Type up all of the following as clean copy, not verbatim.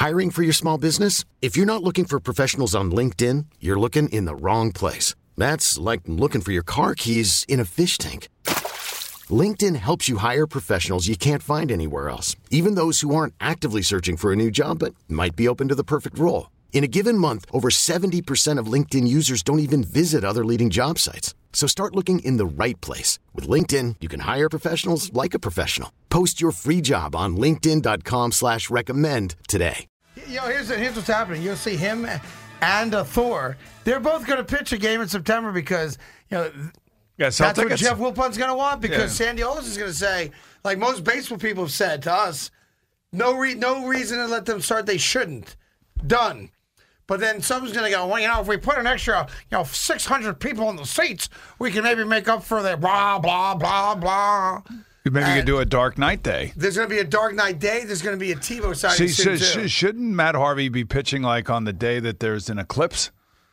Hiring for your small business? If you're not looking for professionals on LinkedIn, you're looking in the wrong place. That's like looking for your car keys in a fish tank. LinkedIn helps you hire professionals you can't find anywhere else, even those who aren't actively searching for a new job but might be open to the perfect role. In a given month, over 70% of LinkedIn users don't even visit other leading job sites. So start looking in the right place. With LinkedIn, you can hire professionals like a professional. Post your free job on linkedin.com/recommend today. Here's what's happening. You'll see him and Thor. They're both going to pitch a game in September because, that's what Jeff Wilpon's going to want because Sandy Alderson is going to say, like most baseball people have said to us, no reason to let them start. They shouldn't. Done. But then someone's going to go, well, if we put an extra, 600 people in the seats, we can maybe make up for the blah, blah, blah, blah. Maybe you could do a Dark Knight Day. There's going to be a Dark Knight Day. There's going to be a TiVo signing soon, too. Shouldn't Matt Harvey be pitching like on the day that there's an eclipse?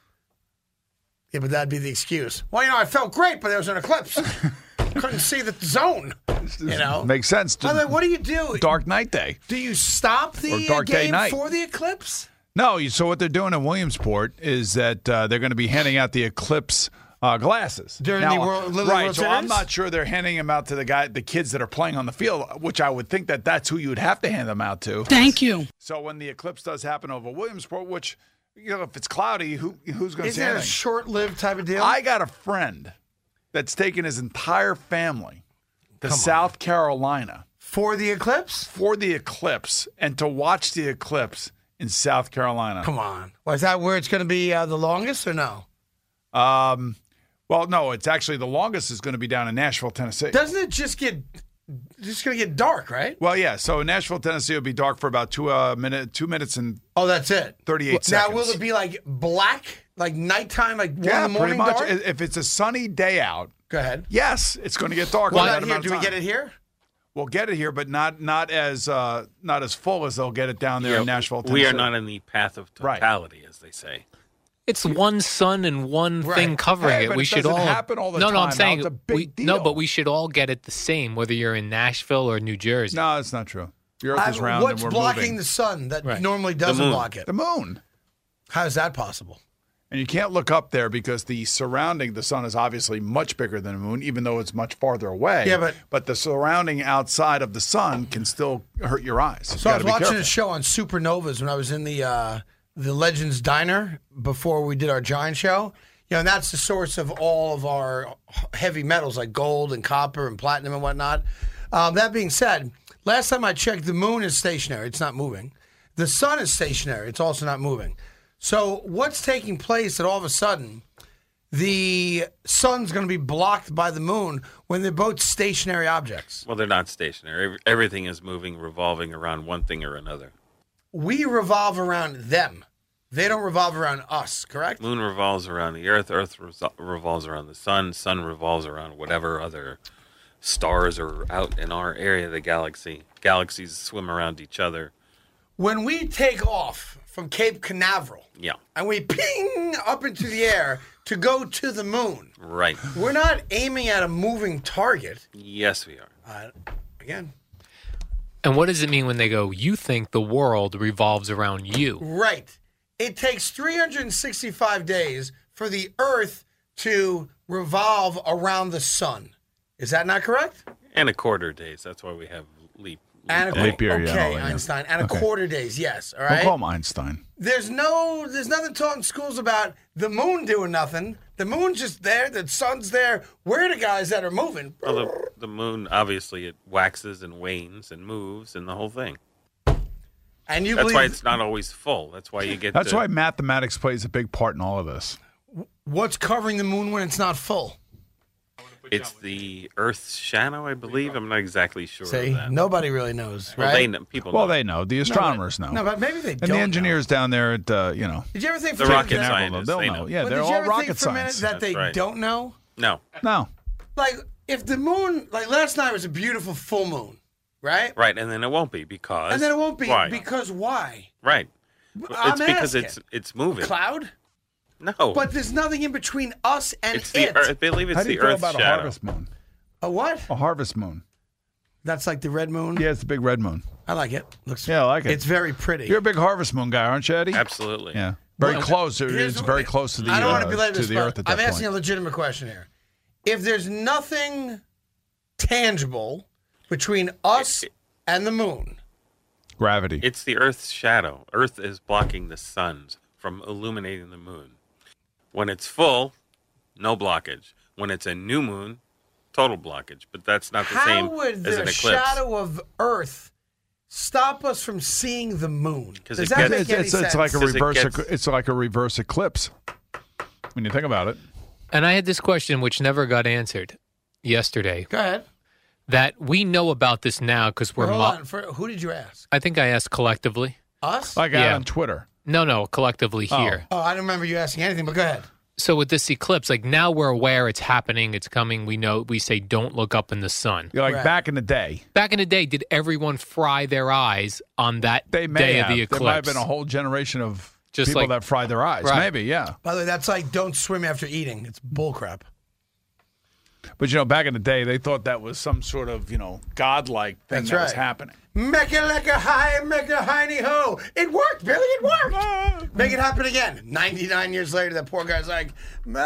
Yeah, but that'd be the excuse. Well, I felt great, but there was an eclipse. Couldn't see the zone. Makes sense. What do you do? Dark Night Day. Do you stop the game for the eclipse? No. So what they're doing in Williamsport is that they're going to be handing out the eclipse glasses during the World Series? So I'm not sure they're handing them out to the kids that are playing on the field, which I would think that's who you would have to hand them out to. Thank you. So when the eclipse does happen over Williamsport, which if it's cloudy, who's going to see Isn't it a short-lived type of deal? I got a friend that's taken his entire family to South Carolina for the eclipse. For the eclipse, and to watch the eclipse in South Carolina. Come on. Well, is that where it's going to be the longest or no? Well, no, it's actually the longest is going to be down in Nashville, Tennessee. Doesn't it just going to get dark, right? Well, yeah. So in Nashville, Tennessee, it'll be dark for about 2 minutes and that's it. 38 seconds. Now, will it be like black, like nighttime, like 1 in the morning pretty much. dark? If it's a sunny day out, go ahead. Yes, it's going to get dark. Well, not here. Do we get it here? We'll get it here, but not as full as they'll get it down there in Nashville, Tennessee. We are not in the path of totality, as they say. It's one sun and one thing covering it. We should all happen all the time. No, I'm saying it's a big deal. No, but we should all get it the same, whether you're in Nashville or New Jersey. No, it's not true. The Earth is round, and we're moving. What's blocking the sun that normally doesn't block it? The moon. How is that possible? And you can't look up there because the sun is obviously much bigger than the moon, even though it's much farther away. Yeah, but the surrounding outside of the sun can still hurt your eyes. So I was watching a show on supernovas when I was in the Legends Diner before we did our Giant show. And that's the source of all of our heavy metals like gold and copper and platinum and whatnot. That being said, last time I checked, the moon is stationary. It's not moving. The sun is stationary. It's also not moving. So what's taking place that all of a sudden the sun's going to be blocked by the moon when they're both stationary objects? Well, they're not stationary. Everything is moving, revolving around one thing or another. We revolve around them. They don't revolve around us, correct? Moon revolves around the Earth. Earth revolves around the sun. Sun revolves around whatever other stars are out in our area of the galaxy. Galaxies swim around each other. When we take off from Cape Canaveral, and we ping up into the air to go to the moon, right? We're not aiming at a moving target. Yes, we are. Again. And what does it mean when they go, you think the world revolves around you? Right. It takes 365 days for the Earth to revolve around the sun. Is that not correct? And a quarter days. That's why we have leap leap year. Okay, Einstein. And a quarter days, yes. All right. Don't call him Einstein. There's nothing taught in schools about the moon doing nothing. The moon's just there. The sun's there. We're the guys that are moving. Well, the moon, obviously, it waxes and wanes and moves and the whole thing. And that's why it's not always full. That's why you get. That's why mathematics plays a big part in all of this. What's covering the moon when it's not full? It's the Earth's shadow, I believe. I'm not exactly sure. See, of that. Nobody really knows, well, right? They know. People know. They know. The astronomers know. No, but maybe they don't. And the engineers down there at, Did you ever think the rocket scientists, they'll they know. know. Yeah, but they're did you all ever rocket think for a minute science. that they don't know? No. Like, if the moon, like last night was a beautiful full moon, right? Right, and then it won't be because. And then it won't be why? Because why? Right. I'm it's because asking. it's moving. Cloud? No. But there's nothing in between us and it's the Earth. I believe it's How do you the feel Earth's about shadow. a harvest moon? A what? A harvest moon. That's like the red moon. Yeah, it's the big red moon. I like it. Looks. Yeah, I like it. It's very pretty. You're a big harvest moon guy, aren't you, Eddie? Absolutely. Yeah. Very close. Here's It's what- very close to the I don't want to belabor to this, the but Earth at that I'm point. asking a legitimate question here. If there's nothing tangible between us and the moon, Gravity. It's the Earth's shadow. Earth is blocking the sun from illuminating the moon. When it's full, no blockage. When it's a new moon, total blockage. But that's not the how same would as the an eclipse. shadow of Earth stop us from seeing the moon? 'Cause Does it that gets- make any it's sense? like a Because it reverse. gets- It's like a reverse eclipse. When you think about it. And I had this question which never got answered yesterday. Go ahead. That we know about this now because we're. Hold on. Who did you ask? I think I asked collectively. Us? Like Yeah. out on Twitter. No, collectively here. Oh, I don't remember you asking anything, but go ahead. So with this eclipse, like now we're aware it's happening, it's coming. We know. We say don't look up in the sun. You're like Right. back in the day. Back in the day, did everyone fry their eyes on that They may day have. of the eclipse? There might have been a whole generation of Just people like- that fried their eyes. Right. Maybe, yeah. By the way, that's like don't swim after eating. It's bullcrap. But, back in the day, they thought that was some sort of, godlike thing That's that was right. happening. Make it like a high, make a hiney ho. It worked, Billy. It worked. Make it happen again. 99 years later, that poor guy's like,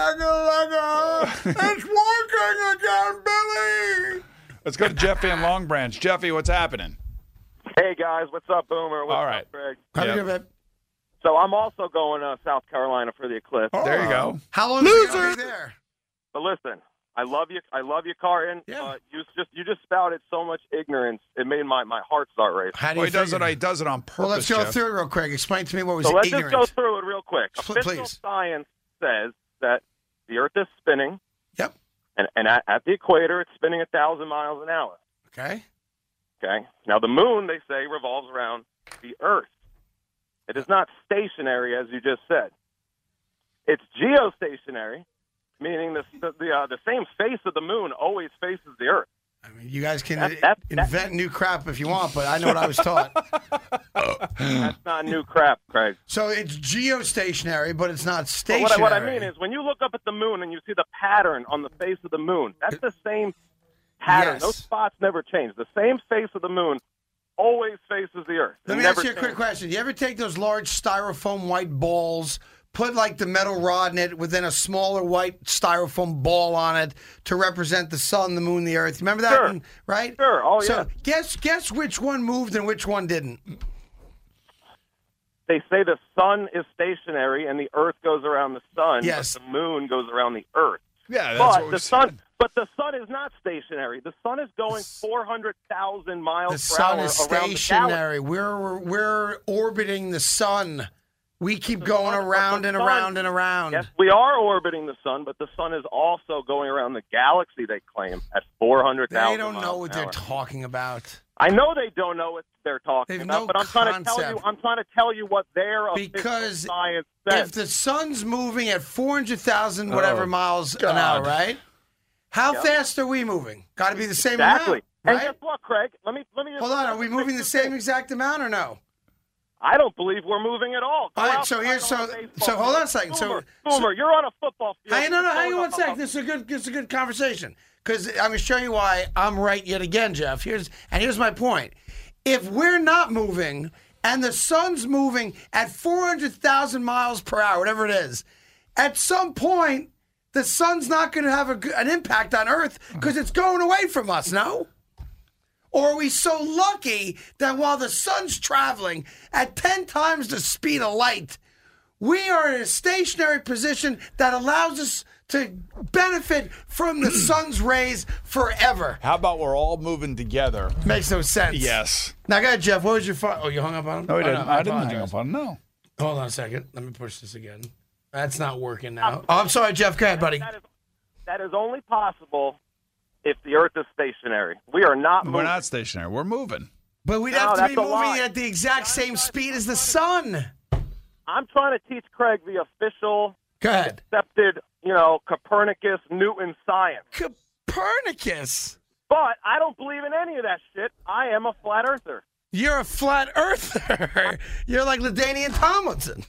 Mega, it's working again, Billy. Let's go to Jeffy in Long Branch. Jeffy, what's happening? Hey guys, what's up, Boomer? What's All right. up, Greg? How Yep. you doing, babe? So I'm also going to South Carolina for the eclipse. There you go. How long is it gonna be there? But listen, I love you, Carton. Yeah. You just spouted so much ignorance. It made my heart start racing. How do Well, you he does figure? it on purpose. Well, let's go Jeff. through it real quick. Explain to me what was So let's ignorant. just go through it real quick. Please. Official science says that the Earth is spinning, Yep. and at the equator, it's spinning 1,000 miles an hour. Okay. Okay. Now the moon, they say, revolves around the Earth. It is not stationary, as you just said. It's geostationary, meaning the same face of the moon always faces the Earth. I mean, you guys can That- invent new crap if you want, but I know what I was taught. That's not new crap, Craig. So it's geostationary, but it's not But stationary. what I mean is, when you look up at the moon and you see the pattern on the face of the moon, that's the same pattern. Yes. Those spots never change. The same face of the moon always faces the Earth. Let It me never ask you a quick changes. question. You ever take those large styrofoam white balls, put like the metal rod in it, within a smaller white styrofoam ball on it to represent the sun, the moon, the earth? Remember that? Sure. one, right? Sure. Oh, So yeah. guess which one moved and which one didn't. They say the sun is stationary and the Earth goes around the sun. Yes. But the moon goes around the Earth. Yeah, that's But what we the said. sun, but the sun is not stationary. The sun is going 400,000 miles The per hour sun is around the galaxy. stationary. We're orbiting the sun. We keep going sun- around the and sun- around and around. Yes, we are orbiting the sun, but the sun is also going around the galaxy. They claim at 400,000. They don't know miles what an they're hour. talking about. I know they don't know what they're talking They've about, no but I'm trying to tell you. concept. I'm trying to tell you what their Because official science If says. the sun's moving at 400,000 whatever Oh, miles an God. hour, right? How Yep. fast are we moving? Got to be the same Exactly. amount, And right? guess what, Craig? Let me. Just Hold on, are we moving the same exact amount or no? I don't believe we're moving at all. Go All right, outside so here's on a so baseball hold on a field. second. So Boomer, you're on a football field. hang on one second. sec. This is a good conversation because I'm gonna show you why I'm right yet again, Jeff. Here's my point. If we're not moving and the sun's moving at 400,000 miles per hour, whatever it is, at some point the sun's not going to have an impact on Earth because it's going away from us. No. Or are we so lucky that while the sun's traveling at 10 times the speed of light, we are in a stationary position that allows us to benefit from the sun's rays forever? How about we're all moving together? Makes no sense. Yes. Now, go ahead, Jeff. What was your Oh, you hung up on him? No, he Oh, didn't. I didn't hang apologize. up on him. No. Hold on a second. Let me push this again. That's not working now. Oh, I'm sorry, Jeff. Go ahead, buddy. That is only possible if the Earth is stationary. We are not moving. We're not stationary. We're moving. But we'd No, have to that's be a moving lie. at the exact same speed as the sun. I'm trying to teach Craig the official, Go ahead. accepted, Copernicus, Newton science. Copernicus. But I don't believe in any of that shit. I am a flat earther. You're a flat earther. You're like LaDainian Tomlinson.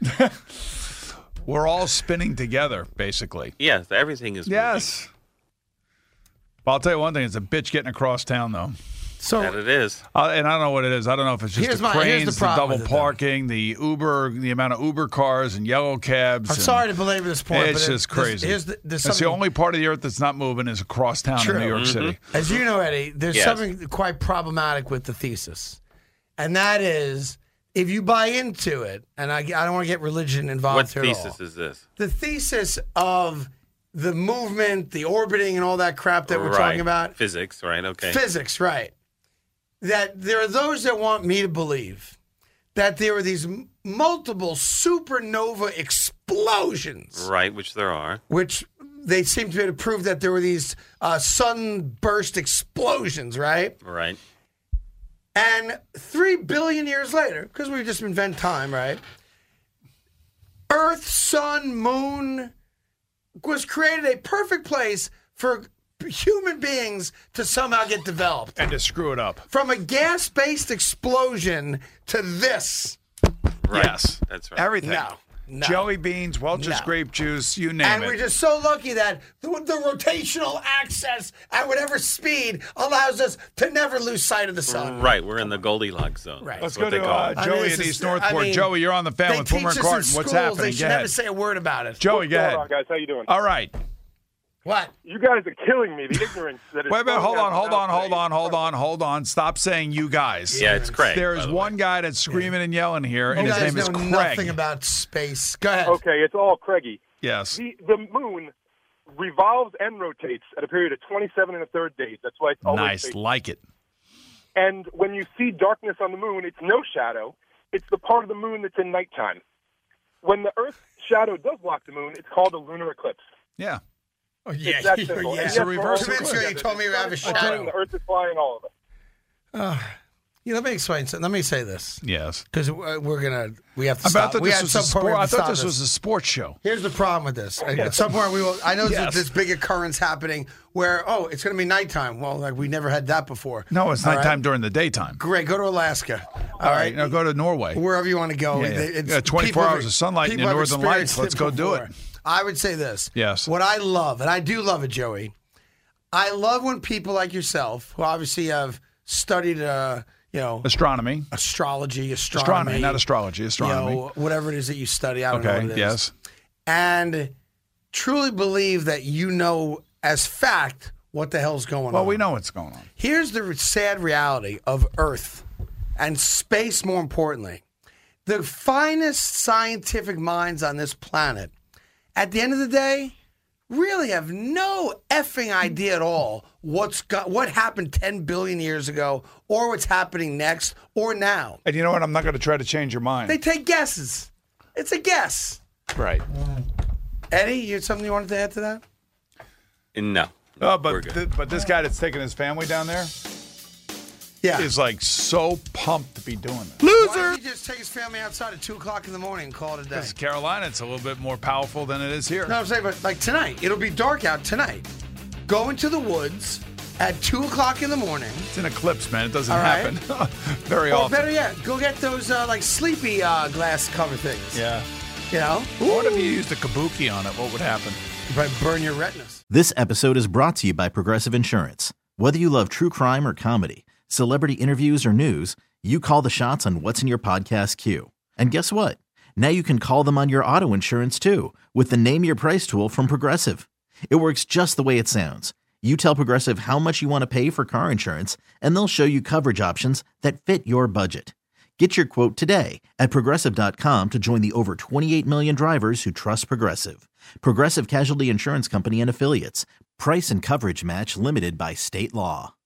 We're all spinning together, basically. Yes, everything is moving. Yes. But I'll tell you one thing. It's a bitch getting across town, though. So That it is. And I don't know what it is. I don't know if it's just Here's the here's cranes, the problem double with it, though. parking, the Uber, the amount of Uber cars and yellow cabs. I'm and sorry to belabor this point. It's but just crazy. There's That's something, the only part of the earth that's not moving is across town True. in New York City. as you know, Eddie, there's Yes. something quite problematic with the thesis. And that is, if you buy into it, and I don't want to get religion involved What here at all. thesis is this? The thesis of the movement, the orbiting, and all that crap that we're Right. talking about. Physics, right? Okay. Physics, right. That there are those that want me to believe that there are these multiple supernova explosions, Right, which there are. which they seem to be able to prove that there were these sunburst explosions, right? Right. And 3 billion years later, because we've just invent time, right? Earth, sun, moon was created a perfect place for human beings to somehow get developed. And to screw it up. From a gas-based explosion to this. Right. Yes. That's right. Everything. No. Jelly beans, Welch's No. grape juice, you name And it. we're just so lucky that the rotational axis at whatever speed allows us to never lose sight of the sun. Right. We're in the Goldilocks zone. Right. Let's That's what go they to call it. I Joey mean, in it's East just- Northport. I mean, Joey, you're on the fan They with teach Boomer us and in Carton. schools, What's they happening? should Go never ahead. say a word about it. Joey, What's go going ahead. on, guys? How you doing? All right. What? You guys are killing me. The ignorance that is. Wait a minute. flowing Hold out of on. Stop saying you guys. Yeah, it's Craig. There's by the one way. guy that's screaming and yelling here, and You his guys name is know Craig. nothing about space. Go ahead. Okay, it's all Craigie. Yes. The moon revolves and rotates at a period of 27 1/3 days. That's why it's always Nice. facing. Like it. And when you see darkness on the moon, it's no shadow. It's the part of the moon that's in nighttime. When the Earth's shadow does block the moon, it's called a lunar eclipse. Yeah. Oh, It's that simple. yeah. And It's a yes, we're all reverse To make sure you together. told me we have a The sun, shadow. The Earth is flying all of us. Let me explain something. Let me say this. Yes. Because we have to I stop. thought We this at was some a point sport. we have I to thought stop this was a sports show. Here's the problem with this. At some point, we will. I know Yes. there's this big occurrence happening where it's going to be nighttime. Well, like we never had that before. No, it's All nighttime right? during the daytime. Great. Go to Alaska. All right. Now go to Norway. Wherever you want to go. Yeah, yeah. It's- Yeah, 24 people have- hours of sunlight and people the have northern lights. experienced Let's go do it. before. I would say this. Yes. What I love, and I do love it, Joey. I love when people like yourself, who obviously have studied, Astronomy. astrology, Astronomy, not astrology. Astronomy. whatever it is that you study. I don't know what Okay. it is. Yes. And truly believe that you know as fact what the hell's going on. Well, we know what's going on. Here's the sad reality of Earth and space, more importantly. The finest scientific minds on this planet, at the end of the day, really have no effing idea at all what happened 10 billion years ago or what's happening next or now. And you know what? I'm not going to try to change your mind. They take guesses. It's a guess. Right. Eddie, you had something you wanted to add to that? No. Oh, We're but good. but this guy that's taking his family down there Yeah. is like so pumped to be doing this. Why don't he just take his family outside at 2 o'clock in the morning and call it a day? Because Carolina, it's a little bit more powerful than it is here. No, I'm saying, but like tonight, it'll be dark out tonight. Go into the woods at 2 o'clock in the morning. It's an eclipse, man. It doesn't All right. happen very Or often. better yet, go get those like sleepy glass cover things. Yeah. You know? What if you used a kabuki on it? What would happen? You probably burn your retinas. This episode is brought to you by Progressive Insurance. Whether you love true crime or comedy, celebrity interviews or news, you call the shots on what's in your podcast queue. And guess what? Now you can call them on your auto insurance too with the Name Your Price tool from Progressive. It works just the way it sounds. You tell Progressive how much you want to pay for car insurance, and they'll show you coverage options that fit your budget. Get your quote today at Progressive.com to join the over 28 million drivers who trust Progressive. Progressive Casualty Insurance Company and Affiliates. Price and coverage match limited by state law.